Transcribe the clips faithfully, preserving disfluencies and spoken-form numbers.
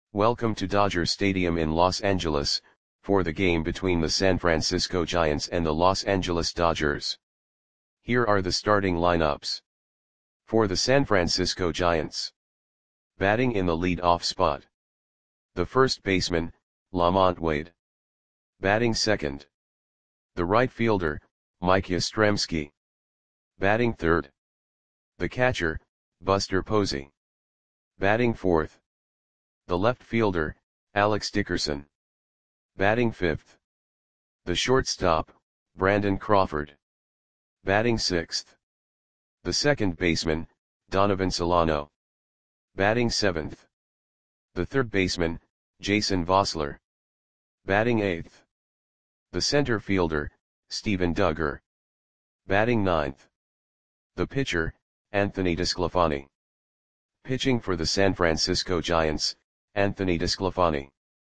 Welcome to Dodger Stadium in Los Angeles, for the game between the San Francisco Giants and the Los Angeles Dodgers. Here are the starting lineups. For the San Francisco Giants. Batting in the lead-off spot. The first baseman, LaMonte Wade. Batting second. The right fielder, Mike Yastrzemski. Batting third. The catcher, Buster Posey. Batting fourth. The left fielder, Alex Dickerson. Batting fifth. The shortstop, Brandon Crawford. Batting sixth. The second baseman, Donovan Solano. Batting seventh. The third baseman, Jason Vosler. Batting eighth. The center fielder, Steven Duggar. Batting ninth. The pitcher, Anthony DeSclafani. Pitching for the San Francisco Giants, Anthony DeSclafani.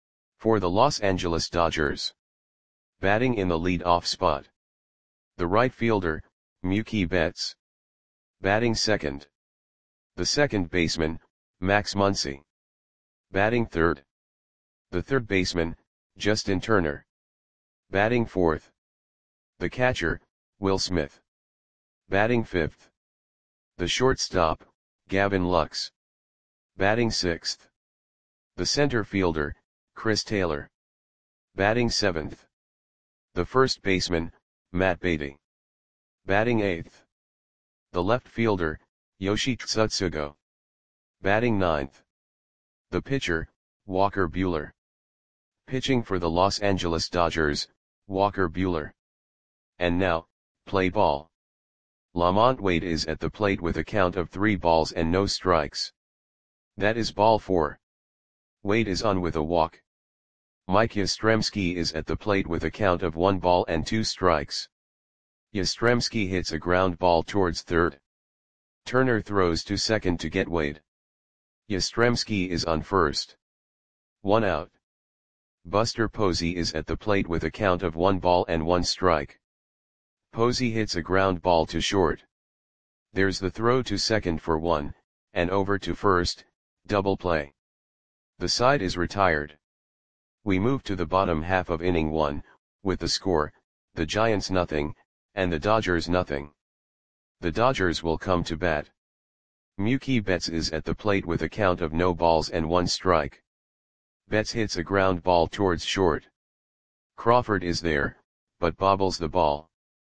For the Los Angeles Dodgers. Batting in the lead-off spot. The right fielder, Mookie Betts. Batting second. The second baseman, Max Muncy. Batting third. The third baseman, Justin Turner. Batting fourth. The catcher, Will Smith. Batting fifth. The shortstop, Gavin Lux. Batting sixth. The center fielder, Chris Taylor. Batting seventh. The first baseman, Matt Beatty. Batting eighth. The left fielder, Yoshi Tsutsugo. Batting ninth. The pitcher, Walker Buehler. Pitching for the Los Angeles Dodgers, Walker Buehler. And now, play ball. LaMonte Wade is at the plate with a count of three balls and no strikes. That is ball four. Wade is on with a walk. Mike Yastrzemski is at the plate with a count of one ball and two strikes. Yastrzemski hits a ground ball towards third. Turner throws to second to get Wade. Yastrzemski is on first. One out. Buster Posey is at the plate with a count of one ball and one strike. Posey hits a ground ball to short. There's the throw to second for one, and over to first, double play. The side is retired. We move to the bottom half of inning one, with the score, the Giants nothing, and the Dodgers nothing. The Dodgers will come to bat. Mookie Betts is at the plate with a count of no balls and one strike. Betts hits a ground ball towards short. Crawford is there, but bobbles the ball.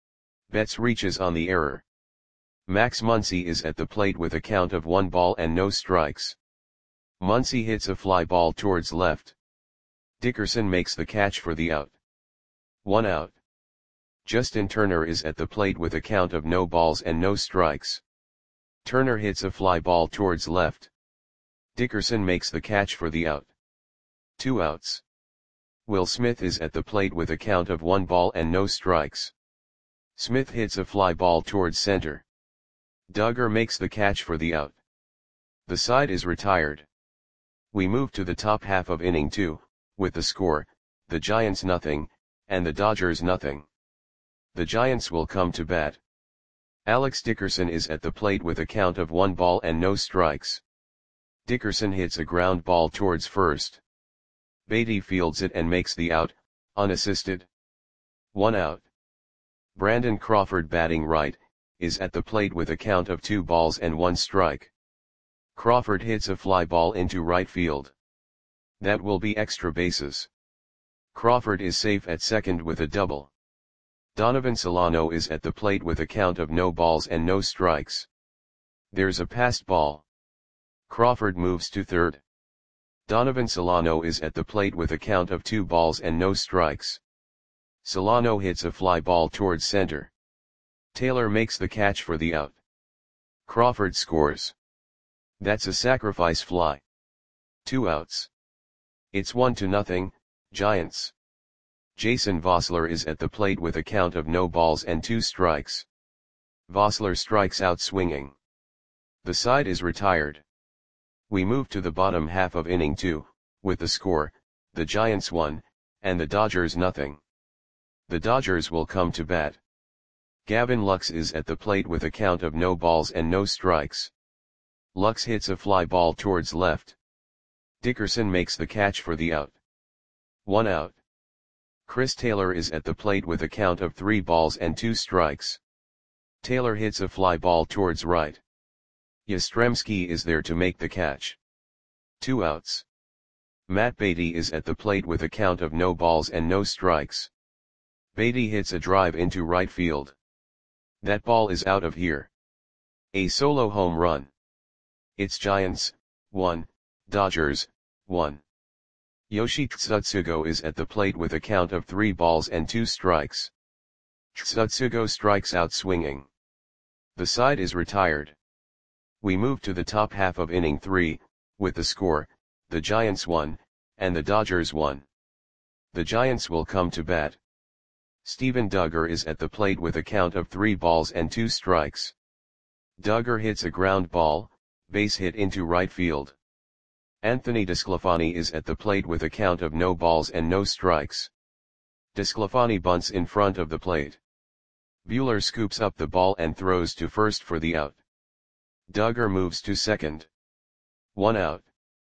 Betts reaches on the error. Max Muncy is at the plate with a count of one ball and no strikes. Muncy hits a fly ball towards left. Dickerson makes the catch for the out. One out. Justin Turner is at the plate with a count of no balls and no strikes. Turner hits a fly ball towards left. Dickerson makes the catch for the out. Two outs. Will Smith is at the plate with a count of one ball and no strikes. Smith hits a fly ball towards center. Duggar makes the catch for the out. The side is retired. We move to the top half of inning two, with the score, the Giants nothing, and the Dodgers nothing. The Giants will come to bat. Alex Dickerson is at the plate with a count of one ball and no strikes. Dickerson hits a ground ball towards first. Beatty fields it and makes the out, unassisted. One out. Brandon Crawford, batting right, is at the plate with a count of two balls and one strike. Crawford hits a fly ball into right field. That will be extra bases. Crawford is safe at second with a double. Donovan Solano is at the plate with a count of no balls and no strikes. There's a passed ball. Crawford moves to third. Donovan Solano is at the plate with a count of two balls and no strikes. Solano hits a fly ball towards center. Taylor makes the catch for the out. Crawford scores. That's a sacrifice fly. Two outs. It's one to nothing, Giants. Jason Vosler is at the plate with a count of no balls and two strikes. Vosler strikes out swinging. The side is retired. We move to the bottom half of inning two, with the score, the Giants one, and the Dodgers nothing. The Dodgers will come to bat. Gavin Lux is at the plate with a count of no balls and no strikes. Lux hits a fly ball towards left. Dickerson makes the catch for the out. One out. Chris Taylor is at the plate with a count of three balls and two strikes. Taylor hits a fly ball towards right. Yastrzemski is there to make the catch. Two outs. Matt Beatty is at the plate with a count of no balls and no strikes. Beatty hits a drive into right field. That ball is out of here. A solo home run. It's Giants, one, Dodgers, one. Yoshi Tsutsugo is at the plate with a count of three balls and two strikes. Tsutsugo strikes out swinging. The side is retired. We move to the top half of inning three, with the score, the Giants won, and the Dodgers won. The Giants will come to bat. Steven Duggar is at the plate with a count of three balls and two strikes. Duggar hits a ground ball, base hit into right field. Anthony DeSclafani is at the plate with a count of no balls and no strikes. DeSclafani bunts in front of the plate. Buehler scoops up the ball and throws to first for the out. Duggar moves to second. One out.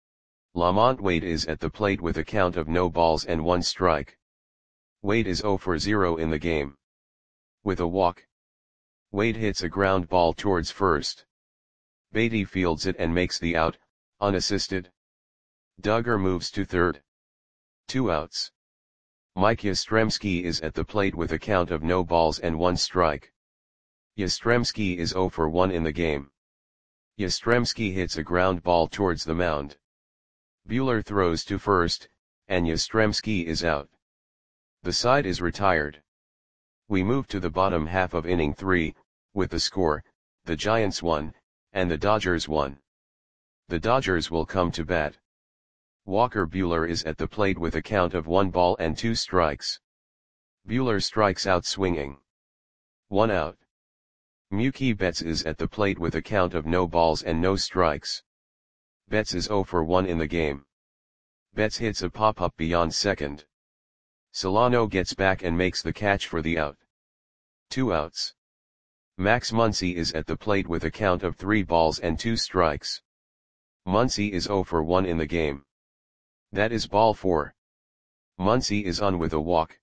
Lamont Wade is at the plate with a count of no balls and one strike. Wade is zero for zero in the game. With a walk. Wade hits a ground ball towards first. Beatty fields it and makes the out, unassisted. Duggar moves to third. Two outs. Mike Yastrzemski is at the plate with a count of no balls and one strike. Yastrzemski is zero for one in the game. Yastrzemski hits a ground ball towards the mound. Buehler throws to first, and Yastrzemski is out. The side is retired. We move to the bottom half of inning three, with the score, the Giants won, and the Dodgers won. The Dodgers will come to bat. Walker Buehler is at the plate with a count of one ball and two strikes. Buehler strikes out swinging. One out. Mookie Betts is at the plate with a count of no balls and no strikes. Betts is zero for one in the game. Betts hits a pop-up beyond second. Solano gets back and makes the catch for the out. Two outs. Max Muncy is at the plate with a count of three balls and two strikes. Muncy is zero for one in the game. That is ball four. Muncy is on with a walk.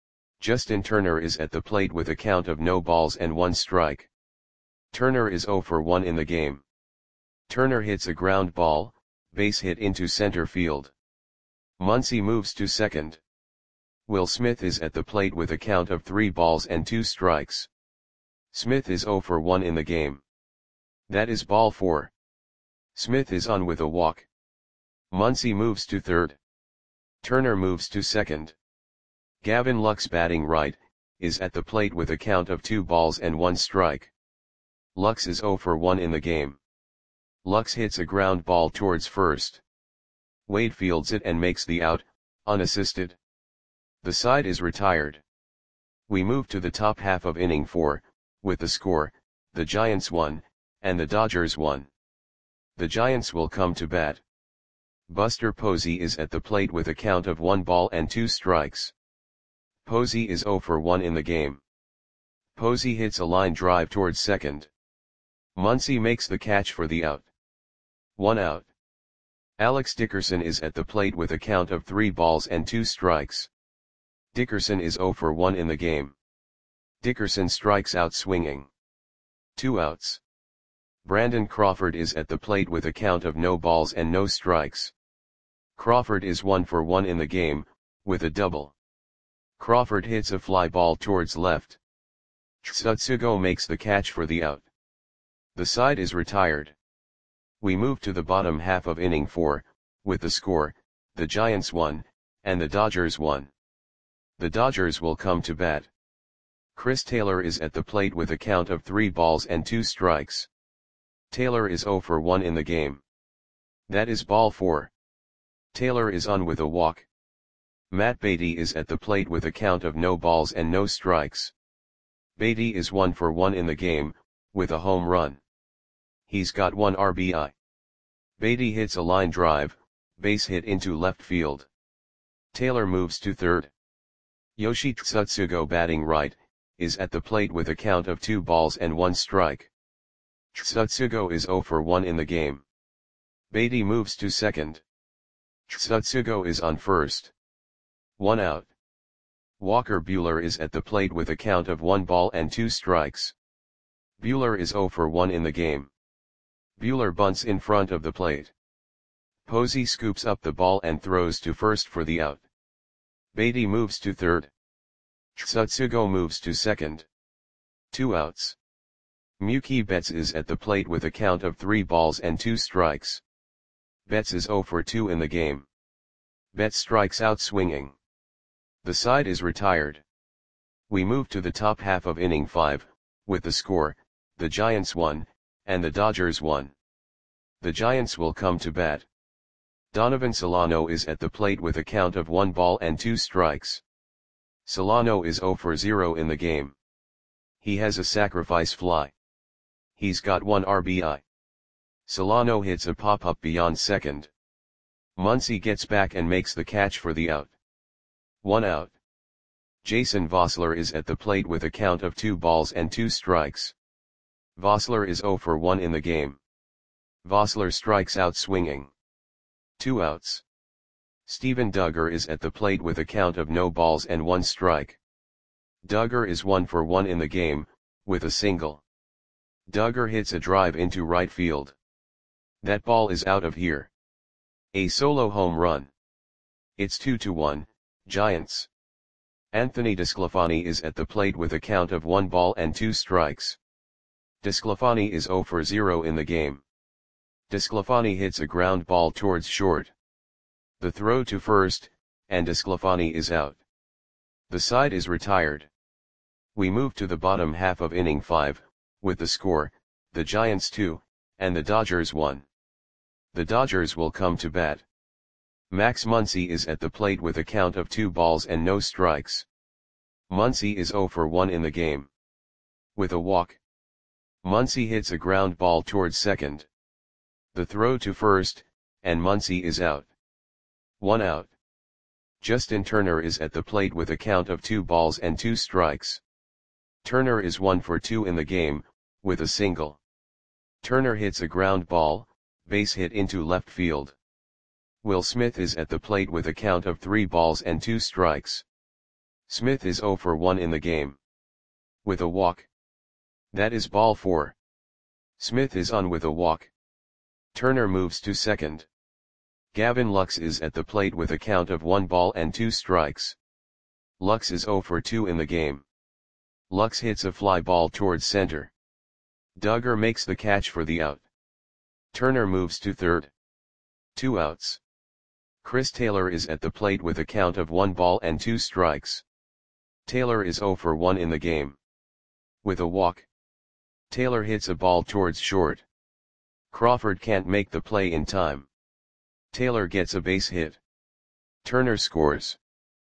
Justin Turner is at the plate with a count of no balls and one strike. Turner is zero for one in the game. Turner hits a ground ball, base hit into center field. Muncy moves to second. Will Smith is at the plate with a count of three balls and two strikes. Smith is zero for one in the game. That is ball four. Smith is on with a walk. Muncy moves to third. Turner moves to second. Gavin Lux, batting right, is at the plate with a count of two balls and one strike. Lux is zero for one in the game. Lux hits a ground ball towards first. Wade fields it and makes the out, unassisted. The side is retired. We move to the top half of inning four, with the score, the Giants won, and the Dodgers won. The Giants will come to bat. Buster Posey is at the plate with a count of one ball and two strikes. Posey is zero for one in the game. Posey hits a line drive towards second. Muncy makes the catch for the out. One out. Alex Dickerson is at the plate with a count of three balls and two strikes. Dickerson is zero for one in the game. Dickerson strikes out swinging. Two outs. Brandon Crawford is at the plate with a count of no balls and no strikes. Crawford is one for one in the game, with a double. Crawford hits a fly ball towards left. Tsutsugo makes the catch for the out. The side is retired. We move to the bottom half of inning four, with the score, the Giants won, and the Dodgers won. The Dodgers will come to bat. Chris Taylor is at the plate with a count of three balls and two strikes. Taylor is zero for one in the game. That is ball four. Taylor is on with a walk. Matt Beatty is at the plate with a count of no balls and no strikes. Beatty is one for one in the game, with a home run. He's got one R B I. Beatty hits a line drive, base hit into left field. Taylor moves to third. Yoshi Tsutsugo, batting right, is at the plate with a count of two balls and one strike. Tsutsugo is zero for one in the game. Beatty moves to second. Tsutsugo is on first. One out. Walker Buehler is at the plate with a count of one ball and two strikes. Buehler is zero for one in the game. Buehler bunts in front of the plate. Posey scoops up the ball and throws to first for the out. Beatty moves to third. Tsutsugo moves to second. Two outs. Mookie Betts is at the plate with a count of three balls and two strikes. Betts is zero for two in the game. Betts strikes out swinging. The side is retired. We move to the top half of inning five, with the score, the Giants won, and the Dodgers won. The Giants will come to bat. Donovan Solano is at the plate with a count of one ball and two strikes. Solano is zero for zero in the game. He has a sacrifice fly. He's got one R B I. Solano hits a pop-up beyond second. Muncy gets back and makes the catch for the out. One out. Jason Vosler is at the plate with a count of two balls and two strikes. Vosler is zero for one in the game. Vosler strikes out swinging. Two outs. Steven Duggar is at the plate with a count of no balls and one strike. Duggar is one for one in the game, with a single. Duggar hits a drive into right field. That ball is out of here. A solo home run. It's two to one, Giants. Anthony DeSclafani is at the plate with a count of one ball and two strikes. DeSclafani is zero for zero in the game. DeSclafani hits a ground ball towards short. The throw to first, and DeSclafani is out. The side is retired. We move to the bottom half of inning five, with the score, the Giants two, and the Dodgers one. The Dodgers will come to bat. Max Muncy is at the plate with a count of two balls and no strikes. Muncy is zero for one in the game. With a walk. Muncy hits a ground ball towards second. The throw to first, and Muncy is out. One out. Justin Turner is at the plate with a count of two balls and two strikes. Turner is one for two in the game, with a single. Turner hits a ground ball, base hit into left field. Will Smith is at the plate with a count of three balls and two strikes. Smith is zero for one in the game. With a walk. That is ball four. Smith is on with a walk. Turner moves to second. Gavin Lux is at the plate with a count of one ball and two strikes. Lux is zero for two in the game. Lux hits a fly ball towards center. Duggar makes the catch for the out. Turner moves to third. Two outs. Chris Taylor is at the plate with a count of one ball and two strikes. Taylor is zero for one in the game. With a walk. Taylor hits a ball towards short. Crawford can't make the play in time. Taylor gets a base hit. Turner scores.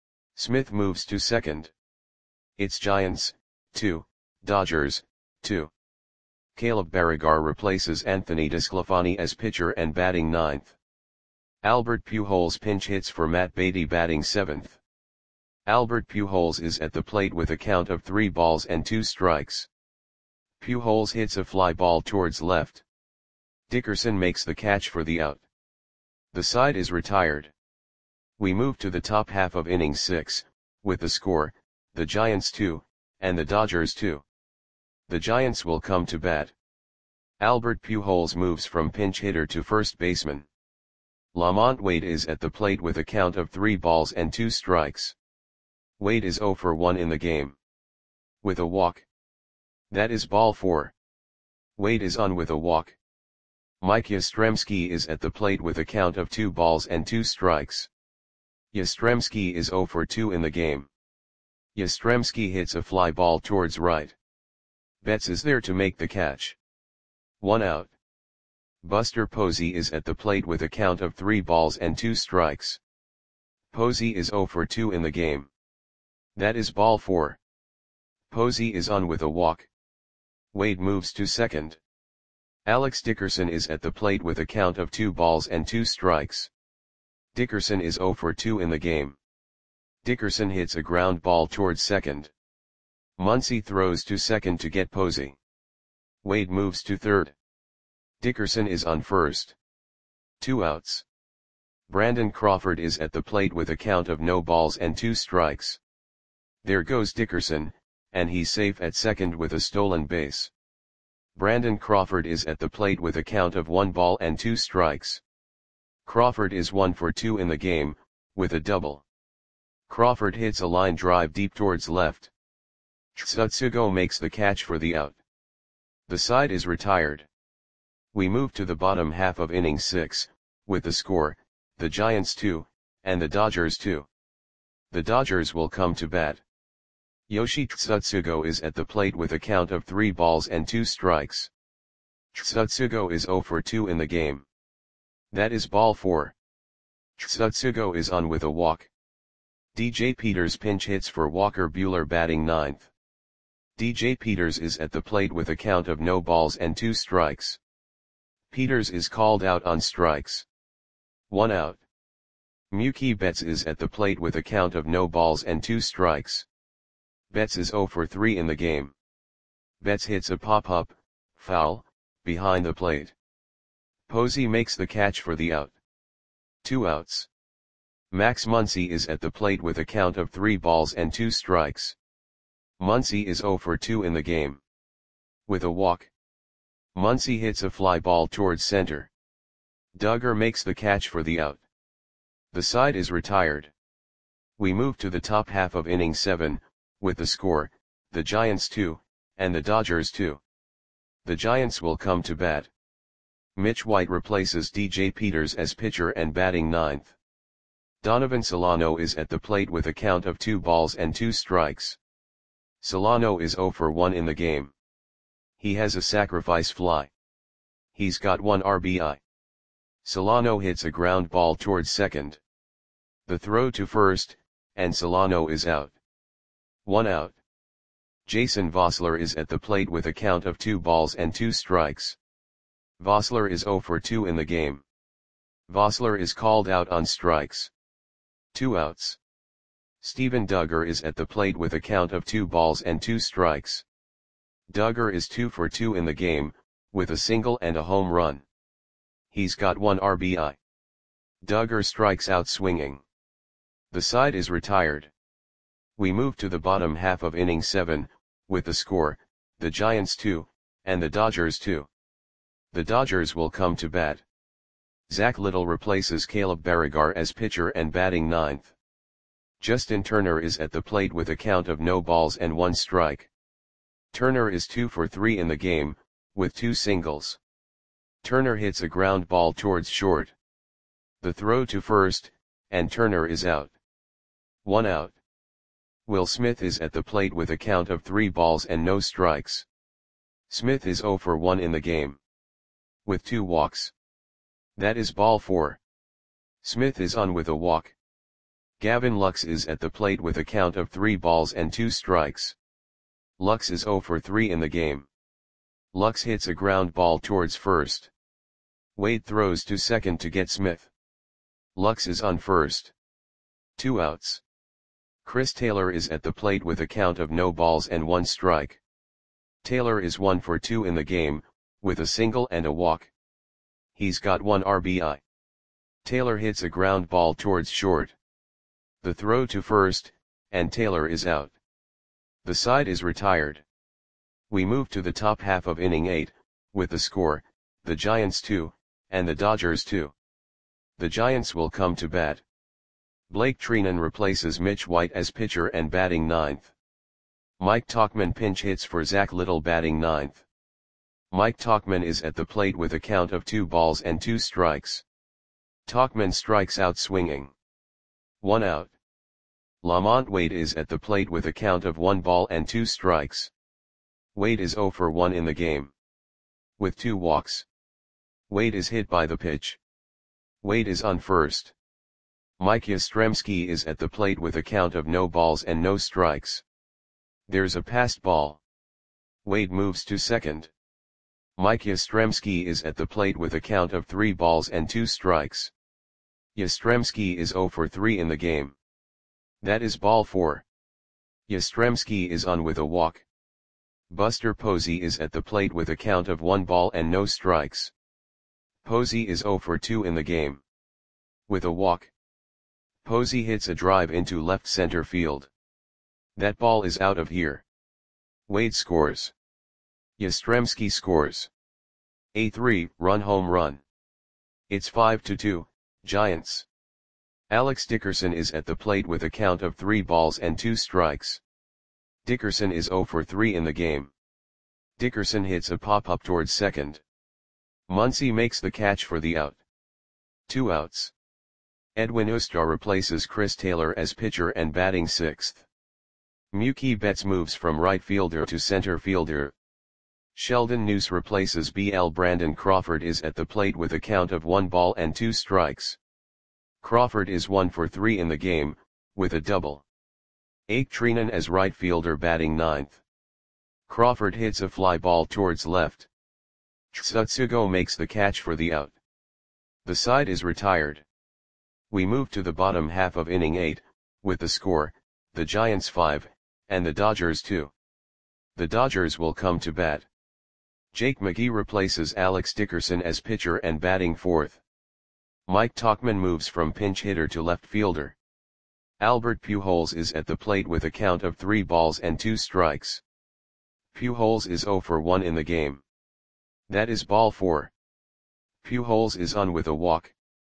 Smith moves to second. It's Giants, two, Dodgers, two. Caleb Baragar replaces Anthony DeSclafani as pitcher and batting ninth. Albert Pujols pinch hits for Matt Beatty batting seventh. Albert Pujols is at the plate with a count of three balls and two strikes. Pujols hits a fly ball towards left. Dickerson makes the catch for the out. The side is retired. We move to the top half of inning six, with the score, the Giants two, and the Dodgers two. The Giants will come to bat. Albert Pujols moves from pinch hitter to first baseman. Lamont Wade is at the plate with a count of three balls and two strikes. Wade is zero for one in the game. With a walk. That is ball four. Wade is on with a walk. Mike Yastrzemski is at the plate with a count of two balls and two strikes. Yastrzemski is zero for two in the game. Yastrzemski hits a fly ball towards right. Betts is there to make the catch. One out. Buster Posey is at the plate with a count of three balls and two strikes. Posey is zero for two in the game. That is ball four. Posey is on with a walk. Wade moves to second. Alex Dickerson is at the plate with a count of two balls and two strikes. Dickerson is zero for two in the game. Dickerson hits a ground ball towards second. Muncy throws to second to get Posey. Wade moves to third. Dickerson is on first. Two outs. Brandon Crawford is at the plate with a count of no balls and two strikes. There goes Dickerson, and he's safe at second with a stolen base. Brandon Crawford is at the plate with a count of one ball and two strikes. Crawford is one for two in the game, with a double. Crawford hits a line drive deep towards left. Tsutsugo makes the catch for the out. The side is retired. We move to the bottom half of inning six, with the score, the Giants two, and the Dodgers two. The Dodgers will come to bat. Yoshi Tsutsugo is at the plate with a count of three balls and two strikes. Tsutsugo is zero for two in the game. That is ball four. Tsutsugo is on with a walk. D J Peters pinch hits for Walker Buehler batting ninth. D J Peters is at the plate with a count of no balls and two strikes. Peters is called out on strikes. One out. Mookie Betts is at the plate with a count of no balls and two strikes. Betts is zero for three in the game. Betts hits a pop-up, foul, behind the plate. Posey makes the catch for the out. Two outs. Max Muncy is at the plate with a count of three balls and two strikes. Muncy is zero for two in the game. With a walk. Muncy hits a fly ball towards center. Duggar makes the catch for the out. The side is retired. We move to the top half of inning seven, with the score, the Giants two, and the Dodgers two. The Giants will come to bat. Mitch White replaces D J Peters as pitcher and batting ninth. Donovan Solano is at the plate with a count of two balls and two strikes. Solano is zero for one in the game. He has a sacrifice fly. He's got one R B I. Solano hits a ground ball towards second. The throw to first, and Solano is out. One out. Jason Vosler is at the plate with a count of two balls and two strikes. Vosler is zero for two in the game. Vosler is called out on strikes. Two outs. Steven Duggar is at the plate with a count of two balls and two strikes. Duggar is two for two in the game, with a single and a home run. He's got one R B I. Duggar strikes out swinging. The side is retired. We move to the bottom half of inning seven, with the score, the Giants two, and the Dodgers two. The Dodgers will come to bat. Zach Little replaces Caleb Berrigar as pitcher and batting ninth. Justin Turner is at the plate with a count of no balls and one strike. Turner is two for three in the game, with two singles. Turner hits a ground ball towards short. The throw to first, and Turner is out. One out. Will Smith is at the plate with a count of three balls and no strikes. Smith is zero for one in the game. With two walks. That is ball four. Smith is on with a walk. Gavin Lux is at the plate with a count of three balls and two strikes. Lux is zero for three in the game. Lux hits a ground ball towards first. Wade throws to second to get Smith. Lux is on first. Two outs. Chris Taylor is at the plate with a count of no balls and one strike. Taylor is one for two in the game, with a single and a walk. He's got one R B I. Taylor hits a ground ball towards short. The throw to first, and Taylor is out. The side is retired. We move to the top half of inning eight, with the score, the Giants two, and the Dodgers two. The Giants will come to bat. Blake Treinen replaces Mitch White as pitcher and batting ninth. Mike Tauchman pinch hits for Zach Little batting ninth. Mike Tauchman is at the plate with a count of two balls and two strikes. Tauchman strikes out swinging. One out. Lamont Wade is at the plate with a count of one ball and two strikes. Wade is zero for one in the game. With two walks. Wade is hit by the pitch. Wade is on first. Mike Yastrzemski is at the plate with a count of no balls and no strikes. There's a passed ball. Wade moves to second. Mike Yastrzemski is at the plate with a count of three balls and two strikes. Yastrzemski is zero for three in the game. That is ball four. Yastrzemski is on with a walk. Buster Posey is at the plate with a count of one ball and no strikes. Posey is zero for two in the game. With a walk, Posey hits a drive into left center field. That ball is out of here. Wade scores. Yastrzemski scores. A three-run home run. It's five to two, Giants. Alex Dickerson is at the plate with a count of three balls and two strikes. Dickerson is zero for three in the game. Dickerson hits a pop-up towards second. Muncy makes the catch for the out. Two outs. Edwin Ustar replaces Chris Taylor as pitcher and batting sixth. Mookie Betts moves from right fielder to center fielder. Sheldon Neuse replaces B L Brandon Crawford is at the plate with a count of one ball and two strikes. Crawford is one for three in the game, with a double. Ake Trinan as right fielder batting ninth. Crawford hits a fly ball towards left. Tsutsugo makes the catch for the out. The side is retired. We move to the bottom half of inning eight, with the score, the Giants five, and the Dodgers two. The Dodgers will come to bat. Jake McGee replaces Alex Dickerson as pitcher and batting fourth. Mike Tauchman moves from pinch hitter to left fielder. Albert Pujols is at the plate with a count of three balls and two strikes. Pujols is zero for one in the game. That is ball four. Pujols is on with a walk.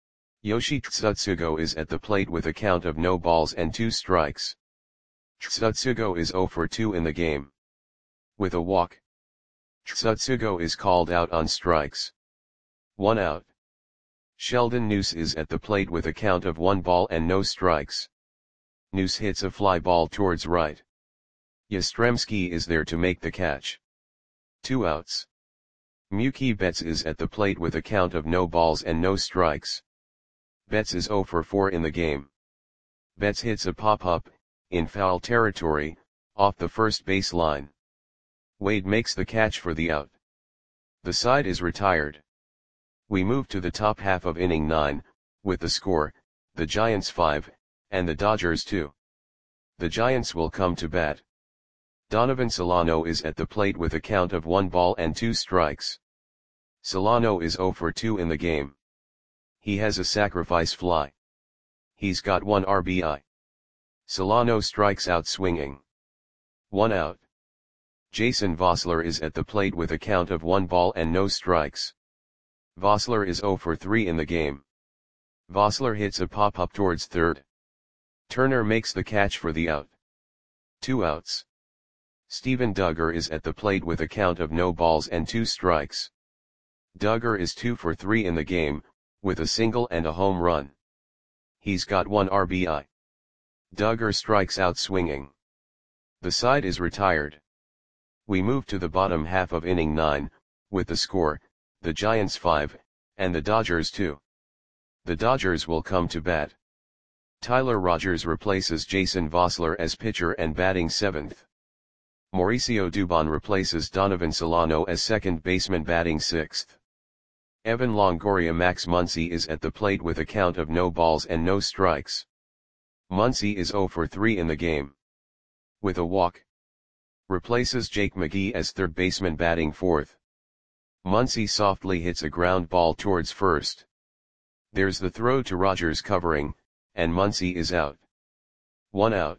Yoshi Tsutsugo is at the plate with a count of no balls and two strikes. Tsutsugo is zero for two in the game. With a walk, Tsutsugo is called out on strikes. One out. Sheldon Neuse is at the plate with a count of one ball and no strikes. Neuse hits a fly ball towards right. Yastrzemski is there to make the catch. Two outs. Mookie Betts is at the plate with a count of no balls and no strikes. Betts is zero for four in the game. Betts hits a pop-up, in foul territory, off the first base line. Wade makes the catch for the out. The side is retired. We move to the top half of inning nine, with the score, the Giants five, and the Dodgers two. The Giants will come to bat. Donovan Solano is at the plate with a count of one ball and two strikes. Solano is zero for two in the game. He has a sacrifice fly. He's got one R B I. Solano strikes out swinging. One out. Jason Vosler is at the plate with a count of one ball and no strikes. Vosler is zero for three in the game. Vosler hits a pop-up towards third. Turner makes the catch for the out. Two outs. Steven Duggar is at the plate with a count of no balls and two strikes. Duggar is two for three in the game, with a single and a home run. He's got one R B I. Duggar strikes out swinging. The side is retired. We move to the bottom half of inning nine, with the score, the Giants five, and the Dodgers two. The Dodgers will come to bat. Tyler Rogers replaces Jason Vosler as pitcher and batting seventh. Mauricio Dubon replaces Donovan Solano as second baseman batting sixth. Evan Longoria Max Muncy is at the plate with a count of no balls and no strikes. Muncy is zero for three in the game. With a walk, replaces Jake McGee as third baseman batting fourth. Muncy softly hits a ground ball towards first. There's the throw to Rogers covering, and Muncy is out. One out.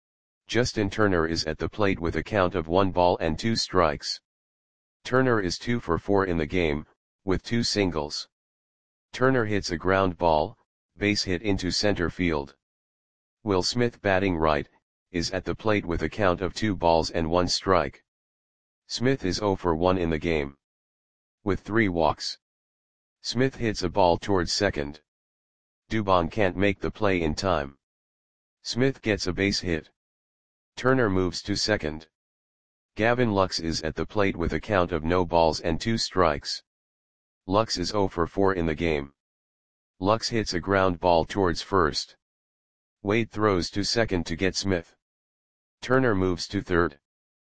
Justin Turner is at the plate with a count of one ball and two strikes. Turner is two for four in the game, with two singles. Turner hits a ground ball, base hit into center field. Will Smith batting right, is at the plate with a count of two balls and one strike. Smith is zero for one in the game. With three walks. Smith hits a ball towards second. Dubon can't make the play in time. Smith gets a base hit. Turner moves to second. Gavin Lux is at the plate with a count of no balls and two strikes. Lux is zero for four in the game. Lux hits a ground ball towards first. Wade throws to second to get Smith. Turner moves to third.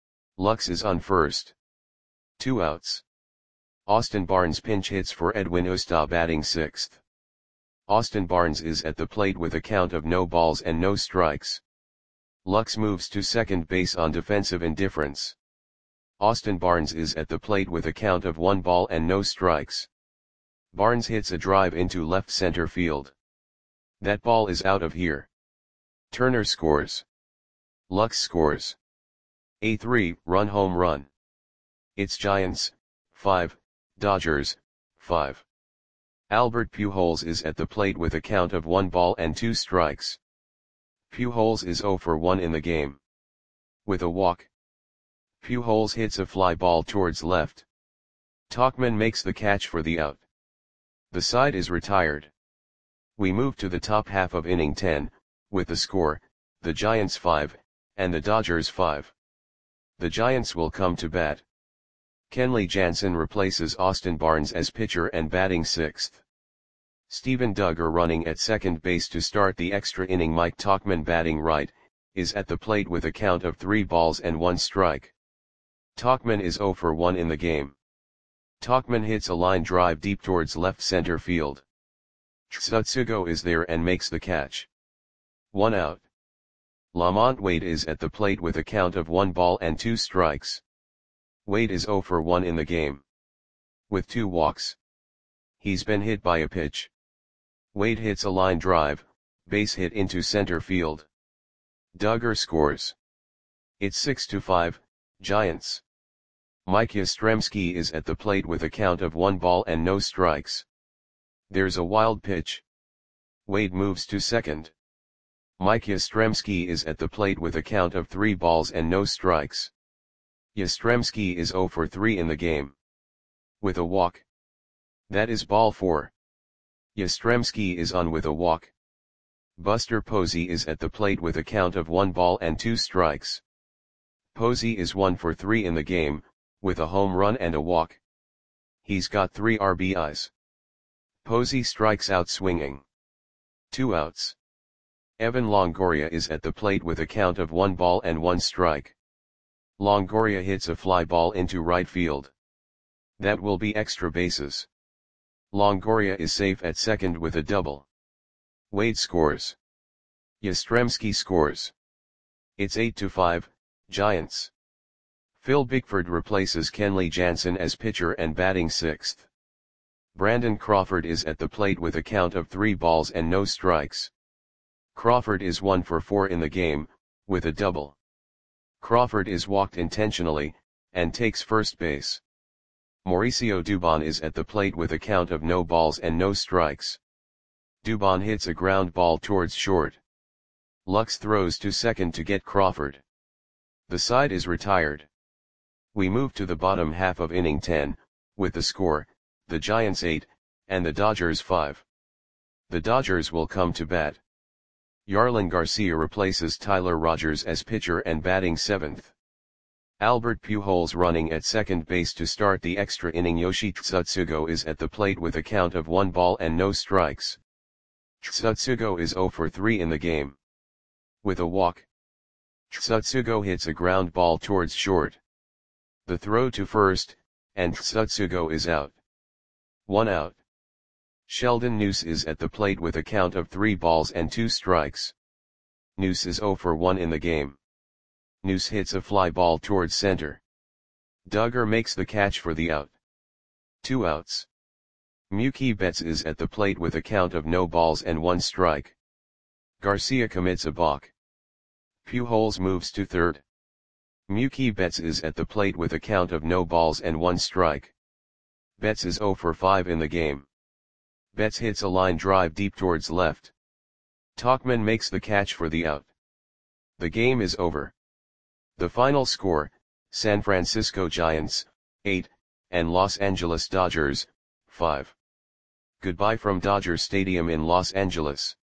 Lux is on first. Two outs. Austin Barnes pinch hits for Edwin Usta batting sixth. Austin Barnes is at the plate with a count of no balls and no strikes. Lux moves to second base on defensive indifference. Austin Barnes is at the plate with a count of one ball and no strikes. Barnes hits a drive into left center field. That ball is out of here. Turner scores. Lux scores. A three run home run. It's Giants, five, Dodgers, five. Albert Pujols is at the plate with a count of one ball and two strikes. Pujols is zero for one in the game. With a walk. Pujols hits a fly ball towards left. Tauchman makes the catch for the out. The side is retired. We move to the top half of inning ten, with the score, the Giants five, and the Dodgers five. The Giants will come to bat. Kenley Jansen replaces Austin Barnes as pitcher and batting sixth. Steven Duggar running at second base to start the extra inning. Mike Tauchman batting right, is at the plate with a count of three balls and one strike. Tauchman is zero for one in the game. Tauchman hits a line drive deep towards left center field. Tsutsugo is there and makes the catch. One out. Lamont Wade is at the plate with a count of one ball and two strikes. Wade is zero for one in the game. With two walks. He's been hit by a pitch. Wade hits a line drive, base hit into center field. Duggar scores. It's six to five, Giants. Mike Yastrzemski is at the plate with a count of one ball and no strikes. There's a wild pitch. Wade moves to second. Mike Yastrzemski is at the plate with a count of three balls and no strikes. Yastrzemski is zero for three in the game. With a walk. That is ball four. Yastrzemski is on with a walk. Buster Posey is at the plate with a count of one ball and two strikes. Posey is one for three in the game, with a home run and a walk. He's got three R B Is. Posey strikes out swinging. Two outs. Evan Longoria is at the plate with a count of one ball and one strike. Longoria hits a fly ball into right field. That will be extra bases. Longoria is safe at second with a double. Wade scores. Yastrzemski scores. It's eight to five, Giants. Phil Bickford replaces Kenley Jansen as pitcher and batting sixth. Brandon Crawford is at the plate with a count of three balls and no strikes. Crawford is one for four in the game, with a double. Crawford is walked intentionally, and takes first base. Mauricio Dubon is at the plate with a count of no balls and no strikes. Dubon hits a ground ball towards short. Lux throws to second to get Crawford. The side is retired. We move to the bottom half of inning ten, with the score, the Giants eight, and the Dodgers five. The Dodgers will come to bat. Yarlin Garcia replaces Tyler Rogers as pitcher and batting seventh. Albert Pujols running at second base to start the extra inning. Yoshi Tsutsugo is at the plate with a count of one ball and no strikes. Tsutsugo is zero for three in the game. With a walk. Tsutsugo hits a ground ball towards short. The throw to first, and Tsutsugo is out. One out. Sheldon Neuse is at the plate with a count of three balls and two strikes. Neuse is zero for one in the game. Neuse hits a fly ball towards center. Duggar makes the catch for the out. Two outs. Mookie Betts is at the plate with a count of no balls and one strike. Garcia commits a balk. Pujols moves to third. Mookie Betts is at the plate with a count of no balls and one strike. Betts is zero for five in the game. Betts hits a line drive deep towards left. Tauchman makes the catch for the out. The game is over. The final score, San Francisco Giants, eight, and Los Angeles Dodgers, five. Goodbye from Dodger Stadium in Los Angeles.